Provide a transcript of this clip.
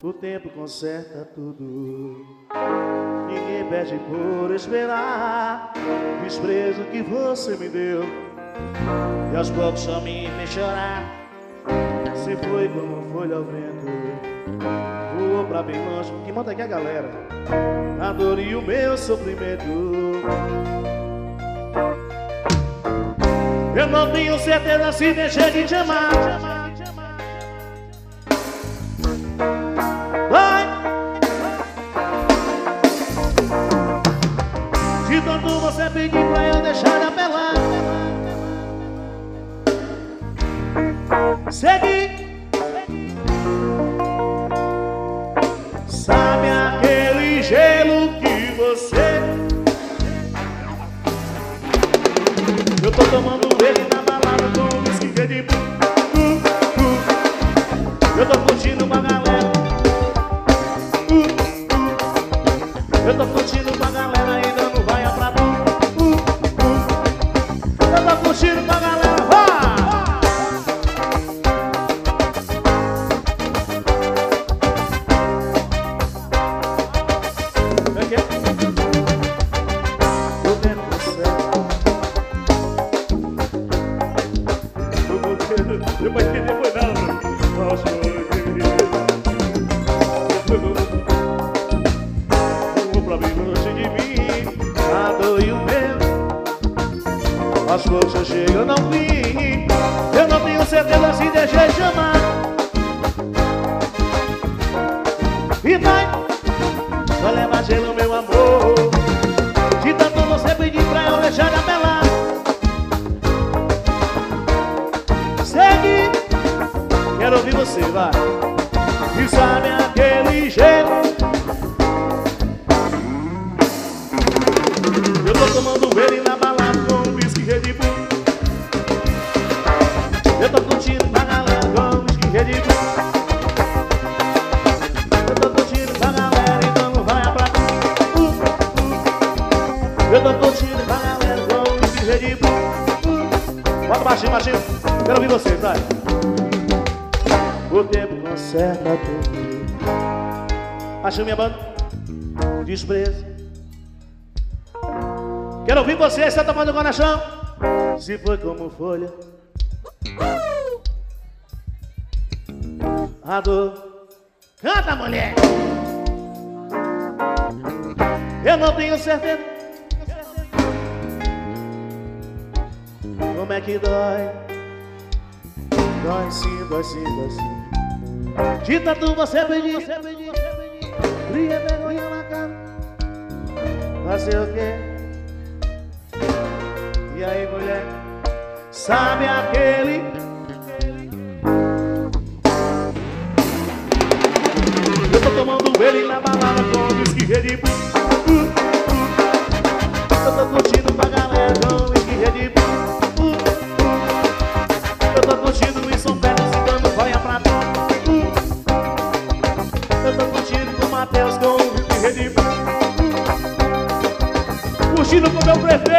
O tempo conserta tudo. Ninguém pede por esperar. Desprezo que você me deu e aos poucos só me fez chorar. Se foi como folha ao vento, voou pra bem longe. Que manda aqui a galera. A dor e o meu sofrimento. Eu não tenho certeza se deixei de te amar. Vai! De tanto você pedir pra eu deixar de apelar, segui. Sabe aquele gelo que você... Eu tô tomando ele na balada com um whisky que é de... Eu tô curtindo com a galera. Eu tô curtindo com a galera e dando vaia pra tu. Eu tô curtindo com a galera, vá! O que é? O tempo certo. Eu vou entender depois não. Pra bem longe de mim, a dor e o medo. Aos poucos eu chego, eu não vim. Eu não tenho certeza se deixei de amar. E vai levar gelo, meu amor. De tanto você pedir pra eu deixar de apelar, segue. Quero ouvir você, vai. E sabe aquele jeito. Eu tô tomando ele na balada com um whisky Red Bull. Eu tô curtindo com a galera com um whisky Red Bull. Eu tô curtindo com a galera e dando vaia pra tu. Eu tô curtindo com a galera com um whisky Red Bull. Bota baixinho, baixinho. Quero ouvir vocês, vai. O tempo conserta tudo. Achou minha banda? Desprezo. Quero ouvir vocês, você tá tomando coração. Se foi como folha, a dor. Canta, mulher. Eu não tenho certeza como é que dói. Dói sim, dói sim, dói sim. De tanto você pedir, cria vergonha na cara. Fazer o quê? E aí, mulher? Sabe aquele? Eu tô tomando ele na balada com whisky Red Bull. Eu tô curtindo com a galera com whisky Red Bull. Eu tô curtindo em São Pedro e dando vaia pra tu. Eu tô curtindo com o Matheus com whisky Red Bull. Curtindo com o meu prefeito.